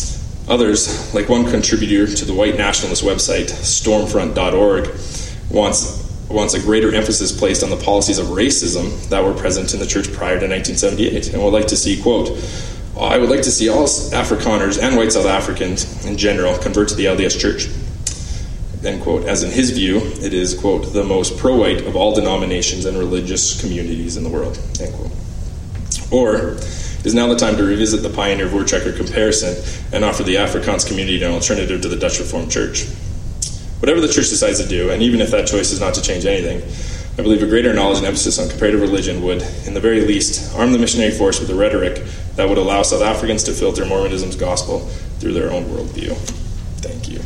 Others, like one contributor to the white nationalist website, stormfront dot org, wants wants a greater emphasis placed on the policies of racism that were present in the church prior to nineteen seventy-eight, and would like to see, quote, I would like to see all Afrikaners and white South Africans in general convert to the L D S Church, end quote, as in his view, it is, quote, the most pro-white of all denominations and religious communities in the world, end quote. Or, is now the time to revisit the Pioneer Voortrekker comparison and offer the Afrikaans community an alternative to the Dutch Reformed Church? Whatever the church decides to do, and even if that choice is not to change anything, I believe a greater knowledge and emphasis on comparative religion would, in the very least, arm the missionary force with a rhetoric that would allow South Africans to filter Mormonism's gospel through their own worldview. Thank you.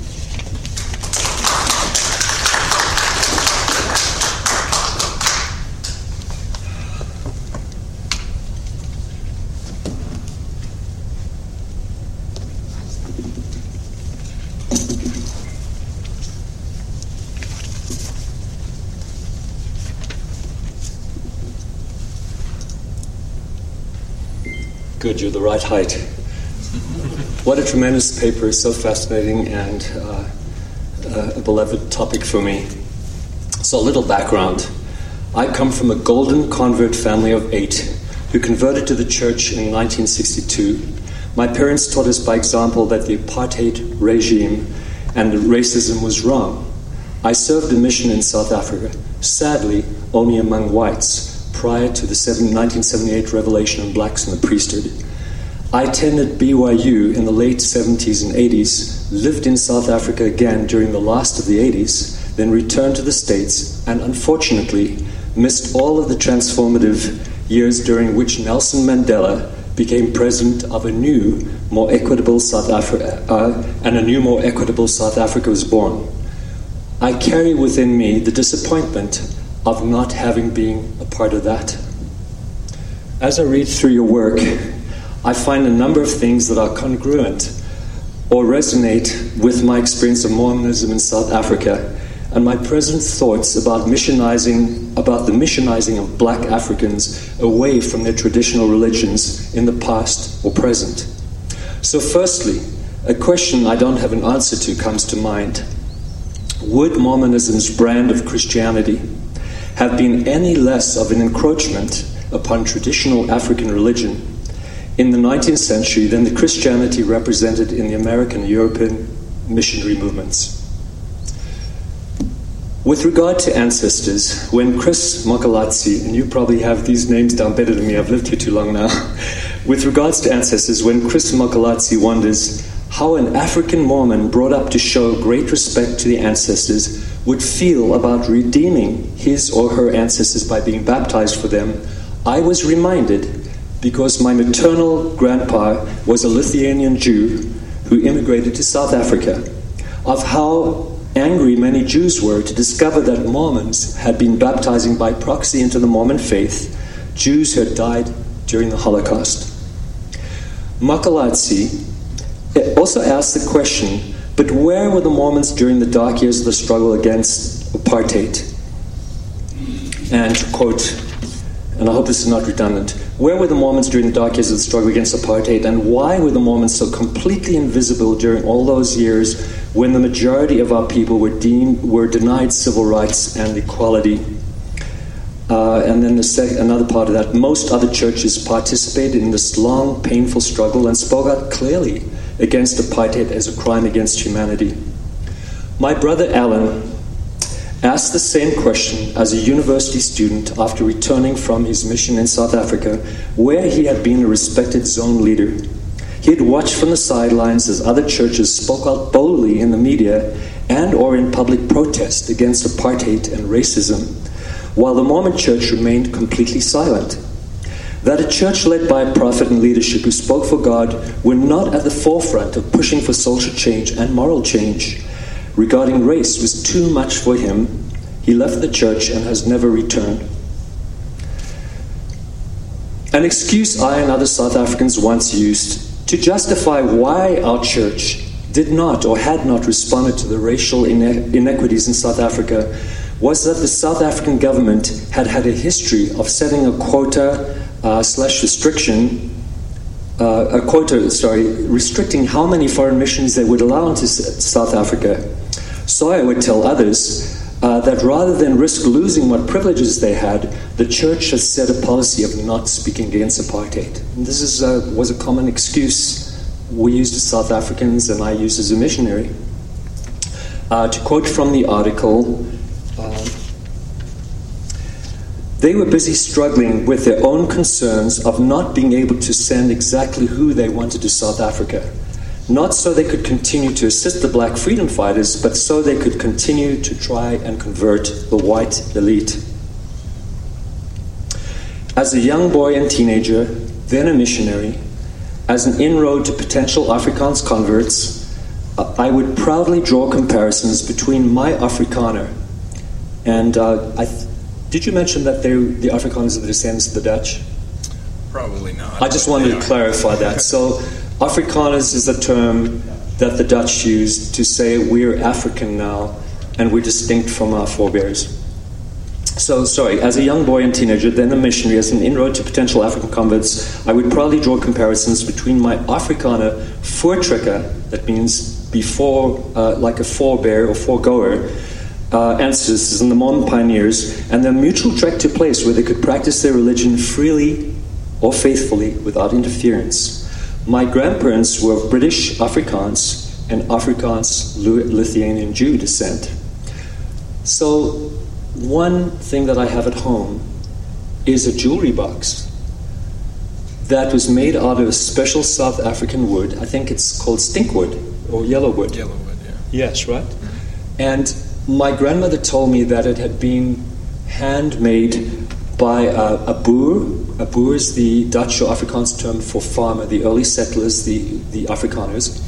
Good, you're the right height. What a tremendous paper, so fascinating and uh, uh, a beloved topic for me. So a little background. I come from a golden convert family of eight who converted to the church in nineteen sixty-two. My parents taught us by example that the apartheid regime and the racism was wrong. I served a mission in South Africa, sadly only among whites, prior to the nineteen seventy-eight revelation of blacks in the priesthood. I attended B Y U in the late seventies and eighties, lived in South Africa again during the last of the eighties, then returned to the States, and unfortunately missed all of the transformative years during which Nelson Mandela became president of a new, more equitable South Africa, uh, and a new, more equitable South Africa was born. I carry within me the disappointment of not having been a part of that. As I read through your work, I find a number of things that are congruent or resonate with my experience of Mormonism in South Africa and my present thoughts about missionizing, about the missionizing of black Africans away from their traditional religions in the past or present. So firstly, a question I don't have an answer to comes to mind. Would Mormonism's brand of Christianity have been any less of an encroachment upon traditional African religion in the nineteenth century than the Christianity represented in the American and European missionary movements? With regard to ancestors, when Chris Makalatsi, and you probably have these names down better than me, I've lived here too long now. With regards to ancestors, when Chris Makalatsi wonders how an African Mormon brought up to show great respect to the ancestors would feel about redeeming his or her ancestors by being baptized for them, I was reminded, because my maternal grandpa was a Lithuanian Jew who immigrated to South Africa, of how angry many Jews were to discover that Mormons had been baptizing by proxy into the Mormon faith Jews who had died during the Holocaust. Makalatsi also asked the question, but where were the Mormons during the dark years of the struggle against apartheid? And to quote, and I hope this is not redundant, where were the Mormons during the dark years of the struggle against apartheid, and why were the Mormons so completely invisible during all those years when the majority of our people were deemed, were denied civil rights and equality? Uh, and then the sec- another part of that, most other churches participated in this long, painful struggle and spoke out clearly against apartheid as a crime against humanity. My brother Alan asked the same question as a university student after returning from his mission in South Africa, where he had been a respected zone leader. He had watched from the sidelines as other churches spoke out boldly in the media and or in public protest against apartheid and racism, while the Mormon Church remained completely silent. That a church led by a prophet and leadership who spoke for God were not at the forefront of pushing for social change and moral change regarding race was too much for him. He left the church and has never returned. An excuse I and other South Africans once used to justify why our church did not or had not responded to the racial ine- inequities in South Africa was that the South African government had had a history of setting a quota uh, slash restriction, uh, a quota, sorry, restricting how many foreign missionaries they would allow into S- South Africa. So I would tell others uh, that rather than risk losing what privileges they had, the church has set a policy of not speaking against apartheid. And this is uh, was a common excuse we used as South Africans and I used as a missionary. Uh, to quote from the article, uh, they were busy struggling with their own concerns of not being able to send exactly who they wanted to South Africa. Not so they could continue to assist the black freedom fighters, but so they could continue to try and convert the white elite. As a young boy and teenager, then a missionary, as an inroad to potential Afrikaans converts, I would proudly draw comparisons between my Afrikaner and uh, I th- did you mention that they, the Afrikaners are the descendants of the Dutch? Probably not. I just wanted to clarify that. So Afrikaners is a term that the Dutch used to say we're African now and we're distinct from our forebears. So, sorry, as a young boy and teenager, then a missionary, as an inroad to potential African converts, I would proudly draw comparisons between my Afrikaner voortrekker, that means before, uh, like a forebear or foregoer, uh, ancestors and the Mormon pioneers, and their mutual trek to a place where they could practice their religion freely or faithfully without interference. My grandparents were of British Afrikaans and Afrikaans Lithuanian Jew descent. So one thing that I have at home is a jewelry box that was made out of a special South African wood. I think it's called stinkwood or yellowwood. Yellowwood, yeah. Yes, right? Mm-hmm. And my grandmother told me that it had been handmade by a, a boer. A boer is the Dutch or Afrikaans term for farmer, the early settlers, the, the Afrikaners.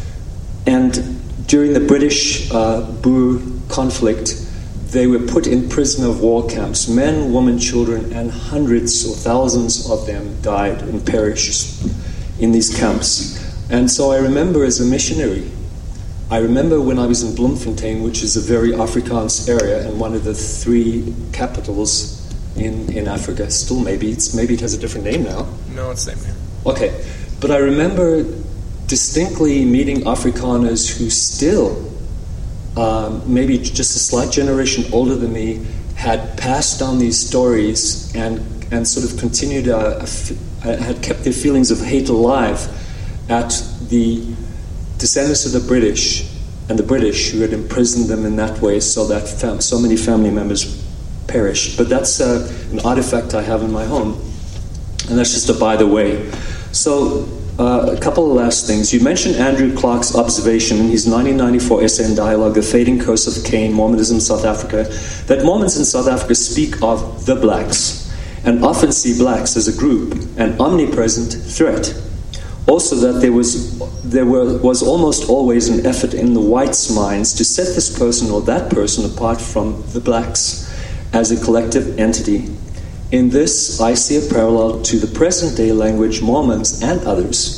And during the British uh, Boer conflict, they were put in prisoner of war camps. Men, women, children, and hundreds or thousands of them died and perished in these camps. And so I remember as a missionary, I remember when I was in Bloemfontein, which is a very Afrikaans area and one of the three capitals in, in Africa. Still maybe, it's, maybe it has a different name now. No, it's the same here. Okay, but I remember distinctly meeting Afrikaners who still, um, maybe just a slight generation older than me, had passed down these stories and, and sort of continued, uh, had kept their feelings of hate alive at the descendants of the British and the British who had imprisoned them in that way so that fam- so many family members perished. But that's uh, an artifact I have in my home. And that's just a by the way. So uh, a couple of last things. You mentioned Andrew Clark's observation in his nineteen ninety-four essay and dialogue, The Fading Curse of Cain, Mormonism in South Africa, that Mormons in South Africa speak of the blacks and often see blacks as a group, an omnipresent threat. Also that there was there were, was almost always an effort in the whites' minds to set this person or that person apart from the blacks as a collective entity. In this, I see a parallel to the present-day language Mormons and others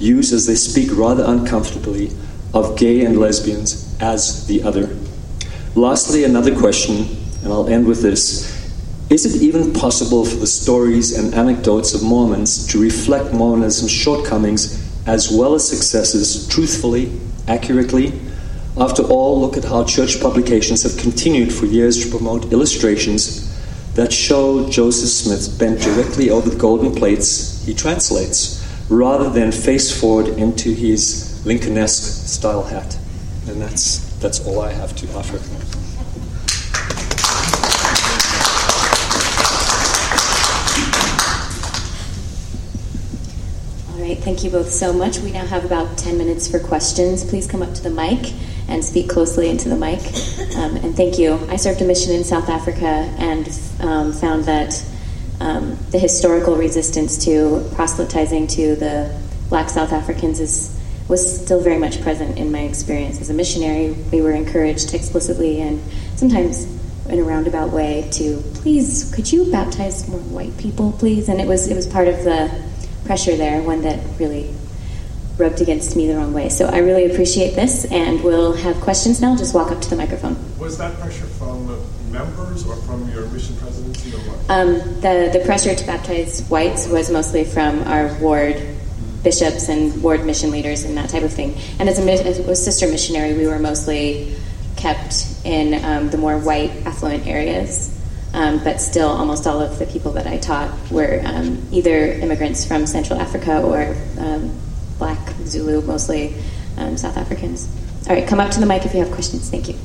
use as they speak rather uncomfortably of gay and lesbians as the other. Lastly, another question, and I'll end with this. Is it even possible for the stories and anecdotes of Mormons to reflect Mormonism's shortcomings as well as successes truthfully, accurately? After all, look at how church publications have continued for years to promote illustrations that show Joseph Smith bent directly over the golden plates he translates, rather than face forward into his Lincoln-esque style hat. And that's that's all I have to offer. All right, thank you both so much. We now have about ten minutes for questions. Please come up to the mic and speak closely into the mic. Um, and thank you. I served a mission in South Africa and um, found that um, the historical resistance to proselytizing to the black South Africans is was still very much present in my experience as a missionary. We were encouraged explicitly and sometimes in a roundabout way to, please, could you baptize more white people, please? And it was it was part of the pressure there, one that really rubbed against me the wrong way. So I really appreciate this, and we'll have questions now. Just walk up to the microphone. Was that pressure from members or from your mission presidency or what? Um, the, the pressure to baptize whites was mostly from our ward bishops and ward mission leaders and that type of thing. And as a, as a sister missionary, we were mostly kept in um, the more white, affluent areas. Um, but still, almost all of the people that I taught were um, either immigrants from Central Africa or um, Black, Zulu, mostly um, South Africans. All right, come up to the mic if you have questions. Thank you.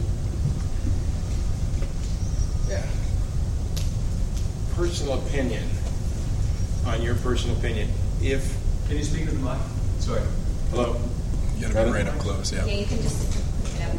Yeah. Personal opinion, on your personal opinion, if... Can you speak to the mic? Sorry. Hello? You gotta be right up close, yeah. Yeah, you can just pick it up.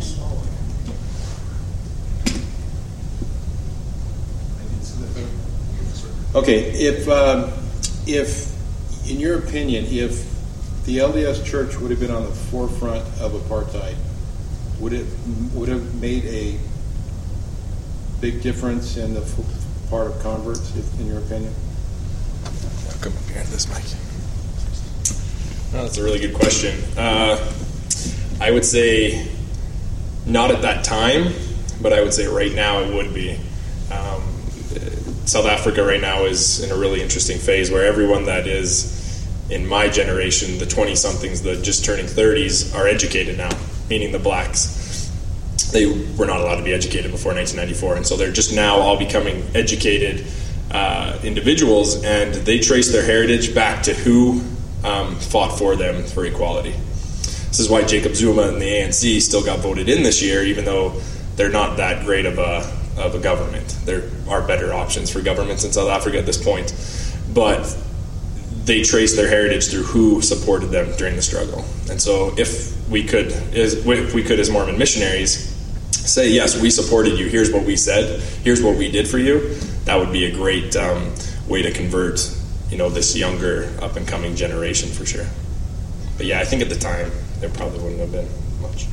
Okay, if, um, if, in your opinion, if the L D S Church would have been on the forefront of apartheid, would it would have made a big difference in the f- part of converts, if, in your opinion? I'll come up here to this mic. Well, that's a really good question. Uh, I would say not at that time, but I would say right now it would be. Um, South Africa right now is in a really interesting phase where everyone that is in my generation, the twenty-somethings, the just turning thirties, are educated now, meaning the blacks. They were not allowed to be educated before nineteen ninety-four, and so they're just now all becoming educated uh, individuals, and they trace their heritage back to who um, fought for them for equality. This is why Jacob Zuma and the A N C still got voted in this year, even though they're not that great of a of a government. There are better options for governments in South Africa at this point, but they trace their heritage through who supported them during the struggle. And so if we could, if we could as Mormon missionaries say, yes, we supported you, here's what we said, here's what we did for you, that would be a great um, way to convert, you know, this younger up-and-coming generation for sure. But yeah, I think at the time, there probably wouldn't have been much.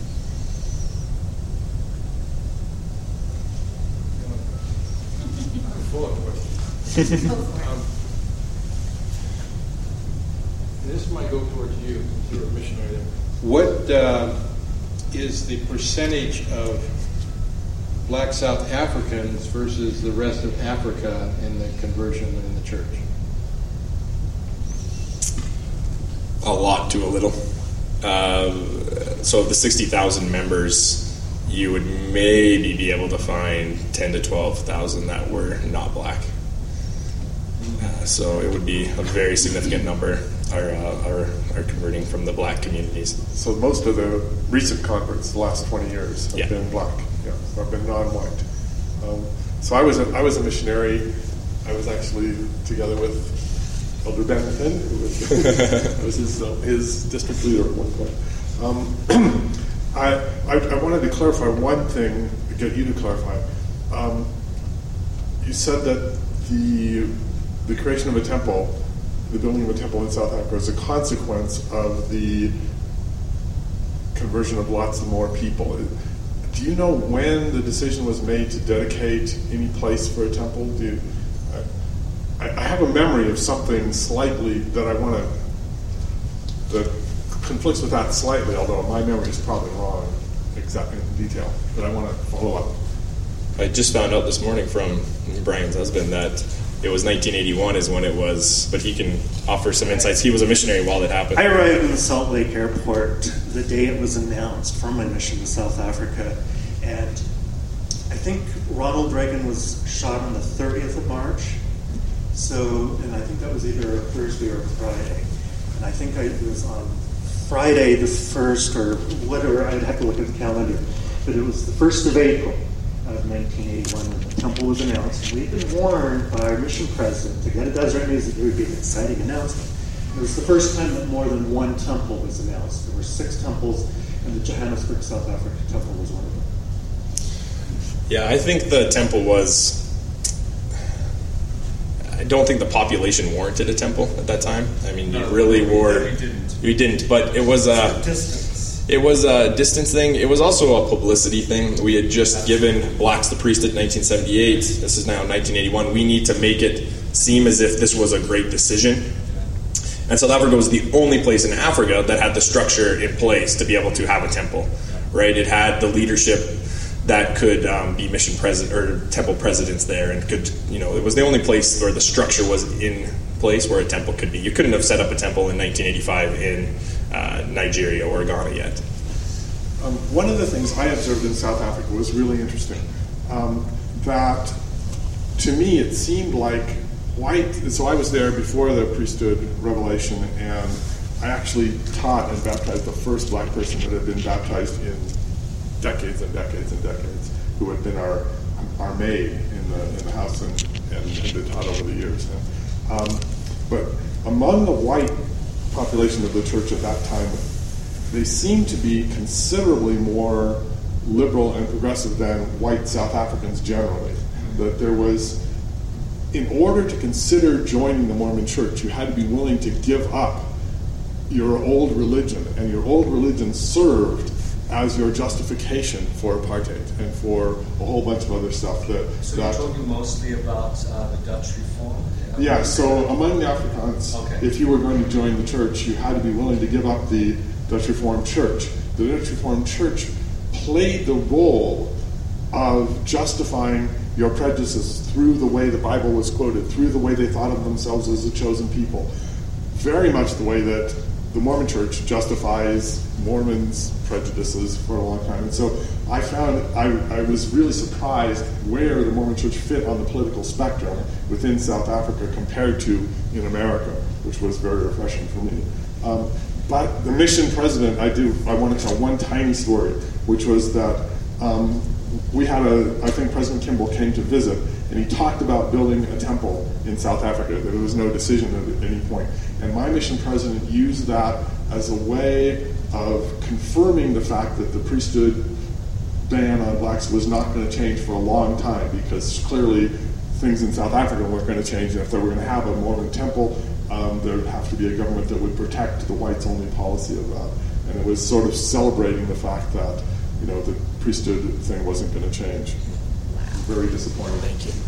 Full of questions. um, this might go towards you, you're a missionary there. What uh, is the percentage of black South Africans versus the rest of Africa in the conversion in the church? A lot to a little. Uh, so of the sixty thousand members, you would maybe be able to find ten to twelve thousand that were not black. Uh, so it would be a very significant number are, uh, are, are converting from the black communities. So most of the recent converts, the last twenty years, have Yeah. been black. Yeah, so I've been non-white. Um, so I was a, I was a missionary. I was actually together with Elder Benton, who was, was his uh, his district leader at one point. Um, I, I I wanted to clarify one thing, get you to clarify. Um, you said that the the creation of a temple, the building of a temple in South Africa, is a consequence of the conversion of lots more people. Do you know when the decision was made to dedicate any place for a temple? Do you, I, I have a memory of something slightly that I want to that conflicts with that slightly, although my memory is probably wrong exactly in detail, but I want to follow up. I just found out this morning from Brian's husband that it was nineteen eighty-one is when it was, but he can offer some insights. He was a missionary while it happened. I arrived in the Salt Lake airport the day it was announced from my mission to South Africa, and I think Ronald Reagan was shot on the thirtieth of March, so, and I think that was either a Thursday or a Friday, and I think I, it was on Friday the first, or whatever, I'd have to look at the calendar, but it was the first of April of nineteen eighty-one when the temple was announced. We'd been warned by our mission president to get a Deseret News that there would be an exciting announcement. It was the first time that more than one temple was announced. There were six temples, and the Johannesburg, South Africa temple was one of them. Yeah, I think the temple was, I don't think the population warranted a temple at that time. I mean, you really were, we didn't. You didn't, but it was a, Distance. it was a distance thing. It was also a publicity thing. We had just given blacks the priesthood in nineteen seventy-eight. This is now nineteen eighty-one. We need to make it seem as if this was a great decision. And South Africa was the only place in Africa that had the structure in place to be able to have a temple, right? It had the leadership that could um, be mission president or temple presidents there, and could, you know, it was the only place where the structure was in place where a temple could be. You couldn't have set up a temple in nineteen eighty-five in uh, Nigeria or Ghana yet. Um, one of the things I observed in South Africa was really interesting. Um, that to me it seemed like white. So I was there before the priesthood revelation, and I actually taught and baptized the first black person that had been baptized in decades and decades and decades, who had been our our maid in the in the house and, and had been taught over the years. And, um, but among the white population of the church at that time, they seemed to be considerably more liberal and progressive than white South Africans generally. That there was, in order to consider joining the Mormon Church, you had to be willing to give up your old religion, and your old religion served as your justification for apartheid and for a whole bunch of other stuff. That, So that, you're talking mostly about uh, the Dutch Reform? yeah, so among the Afrikaans, Okay. if you were going to join the church, you had to be willing to give up the Dutch Reformed Church. The Dutch Reformed Church played the role of justifying your prejudices through the way the Bible was quoted, through the way they thought of themselves as a chosen people. Very much the way that the Mormon Church justifies Mormons' prejudices for a long time. And so I found, I, I was really surprised where the Mormon Church fit on the political spectrum within South Africa compared to in America, which was very refreshing for me. Um, but the mission president, I do, I want to tell one tiny story, which was that um, we had a, I think President Kimball came to visit, and he talked about building a temple in South Africa. There was no decision at any point. And my mission president used that as a way of confirming the fact that the priesthood ban on blacks was not going to change for a long time, because clearly things in South Africa weren't going to change. And if they were going to have a Mormon temple, um, there would have to be a government that would protect the whites-only policy of that. And it was sort of celebrating the fact that, you know, the priesthood thing wasn't going to change. Very disappointing. Thank you.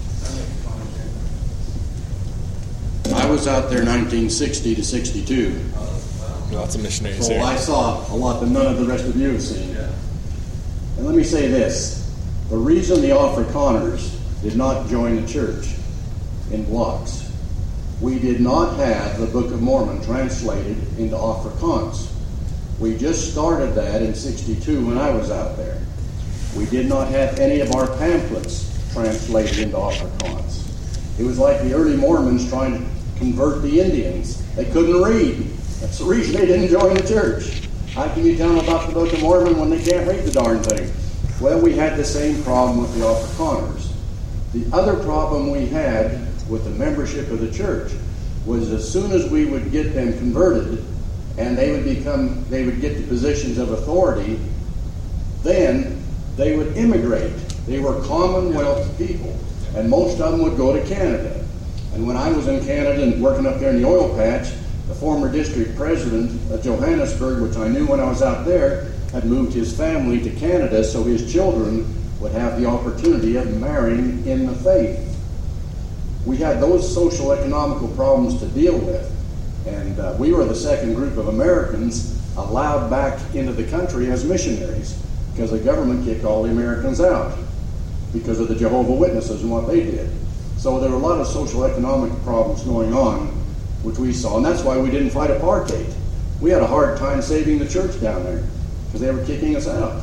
I was out there nineteen sixty to sixty-two, Lots of missionaries so here. I saw a lot that none of the rest of you have seen. And let me say this, the reason the Afrikaners did not join the church in blocks, we did not have the Book of Mormon translated into Afrikaans. We just started that in sixty-two when I was out there. We did not have any of our pamphlets translated into Afrikaans. It was like the early Mormons trying to convert the Indians. They couldn't read. That's the reason they didn't join the church. How can you tell them about the Book of Mormon when they can't read the darn thing? Well, we had the same problem with the Afrikaners. The other problem we had with the membership of the church was as soon as we would get them converted and they would become, they would get to positions of authority, then they would immigrate. They were Commonwealth people, and most of them would go to Canada. And when I was in Canada and working up there in the oil patch, the former district president of Johannesburg, which I knew when I was out there, had moved his family to Canada so his children would have the opportunity of marrying in the faith. We had those social economical problems to deal with. And uh, we were the second group of Americans allowed back into the country as missionaries because the government kicked all the Americans out because of the Jehovah's Witnesses and what they did. So there were a lot of social economic problems going on, which we saw, and that's why we didn't fight apartheid. We had a hard time saving the church down there because they were kicking us out.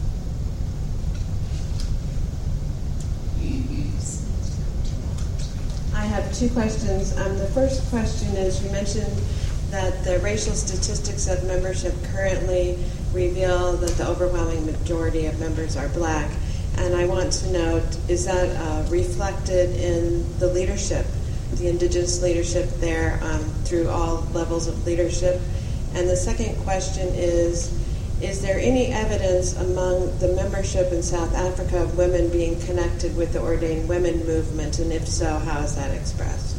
I have two questions. Um, the first question is, you mentioned that the racial statistics of membership currently reveal that the overwhelming majority of members are black. And I want to note, is that uh, reflected in the leadership, the indigenous leadership there um, through all levels of leadership? And the second question is, is there any evidence among the membership in South Africa of women being connected with the ordained women movement? And if so, how is that expressed?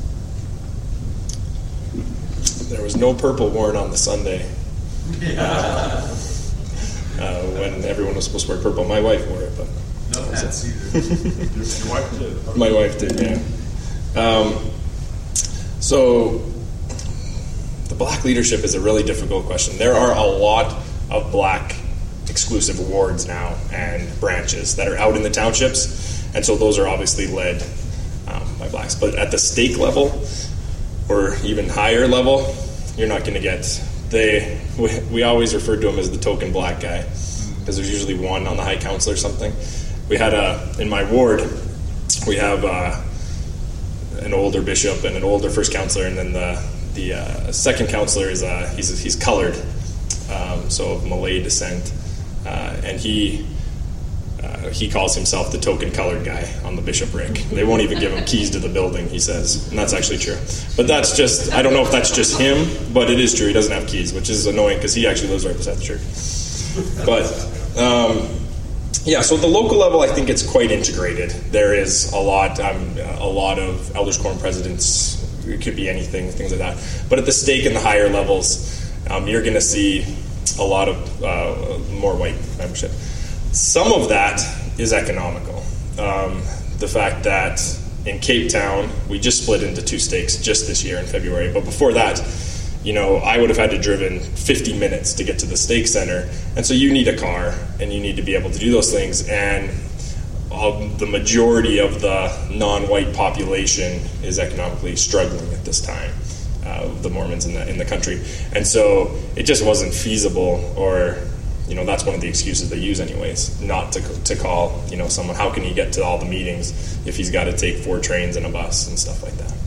There was no purple worn on the Sunday uh, uh, when everyone was supposed to wear purple. My wife wore it, but no hats either. Your wife did. My wife did, yeah. Um, so the black leadership is a really difficult question. There are a lot of black exclusive wards now and branches that are out in the townships, and so those are obviously led um, by blacks. But at the stake level, or even higher level, you're not going to get. They we, we always refer to him as the token black guy because there's usually one on the high council or something. We had a in my ward, we have uh, an older bishop and an older first counselor, and then the the uh, second counselor is uh, he's he's colored. Um, so of Malay descent, uh, and he uh, he calls himself the token colored guy on the bishopric. They won't even give him keys to the building, he says, and that's actually true. But that's just, I don't know if that's just him, but it is true. He doesn't have keys, which is annoying because he actually lives right beside the church. But um, yeah, so at the local level, I think it's quite integrated. There is a lot, um, a lot of elders quorum presidents. It could be anything, things like that. But at the stake and the higher levels, Um, you're going to see a lot of uh, more white membership. Some of that is economical. Um, the fact that in Cape Town, we just split into two stakes just this year in February. But before that, you know, I would have had to driven fifty minutes to get to the stake center. And so you need a car, and you need to be able to do those things. And uh, the majority of the non-white population is economically struggling at this time. Uh, the Mormons in the in the country, and so it just wasn't feasible, or you know that's one of the excuses they use anyways, not to to call you know someone. How can he get to all the meetings if he's got to take four trains and a bus and stuff like that?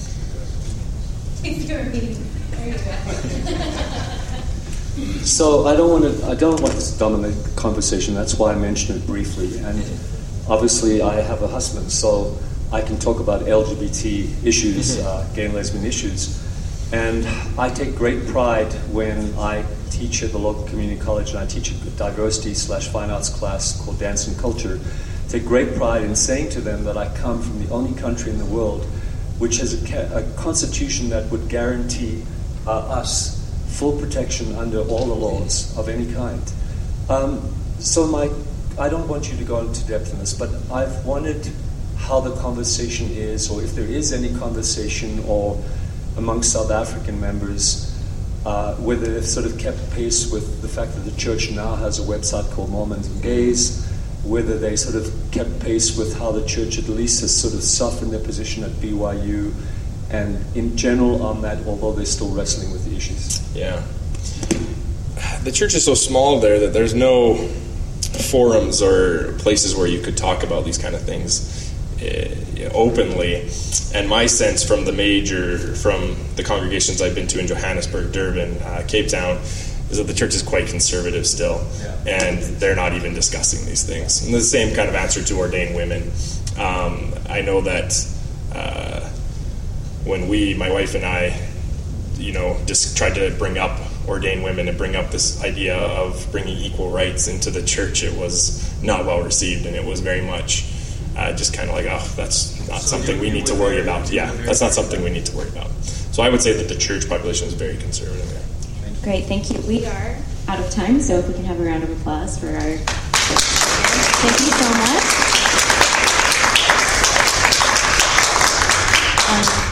If you're meeting, there you go. So I don't want to. I don't want this to dominate the conversation. That's why I mentioned it briefly. And obviously, I have a husband, so I can talk about L G B T issues, uh, gay and lesbian issues. And I take great pride when I teach at the local community college, and I teach a diversity slash fine arts class called Dance and Culture. I take great pride in saying to them that I come from the only country in the world which has a, ca- a constitution that would guarantee uh, us full protection under all the laws of any kind. Um, so my, I don't want you to go into depth in this, but I've wanted how the conversation is, or if there is any conversation, or amongst South African members, uh, whether they've sort of kept pace with the fact that the church now has a website called Mormons and Gays, whether they sort of kept pace with how the church at least has sort of softened their position at B Y U, and in general on that, although they're still wrestling with the issues. Yeah. The church is so small there that there's no forums or places where you could talk about these kind of things uh, openly. And my sense from the major, from the congregations I've been to in Johannesburg, Durban, uh, Cape Town, is that the church is quite conservative still, yeah. And they're not even discussing these things. And the same kind of answer to ordained women. Um, I know that uh, when we, my wife and I, you know, just tried to bring up ordained women and bring up this idea of bringing equal rights into the church, it was not well received, and it was very much uh, just kind of like, oh, that's not so something we need to worry about. Yeah, that's not something we need to worry about. So I would say that the church population is very conservative there. Great, thank you. We are out of time, so if we can have a round of applause for our... Thank you so much. Um,